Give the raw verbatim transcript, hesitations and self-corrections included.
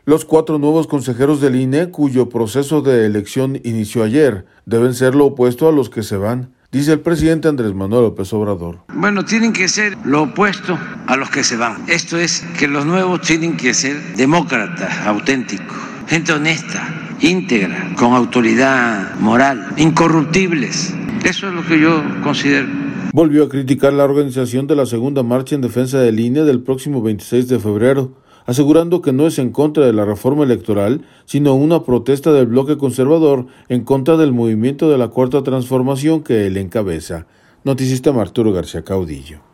Los cuatro nuevos consejeros del I N E, cuyo proceso de elección inició ayer, deben ser lo opuesto a los que se van, dice el presidente Andrés Manuel López Obrador. Bueno, tienen que ser lo opuesto a los que se van. Esto es que los nuevos tienen que ser demócratas, auténticos, gente honesta, íntegra, con autoridad moral, incorruptibles. Eso es lo que yo considero. Volvió a criticar la organización de la segunda marcha en defensa del I N E del próximo veintiséis de febrero, asegurando que no es en contra de la reforma electoral, sino una protesta del bloque conservador en contra del movimiento de la Cuarta Transformación que él encabeza. Noticista Arturo García Caudillo.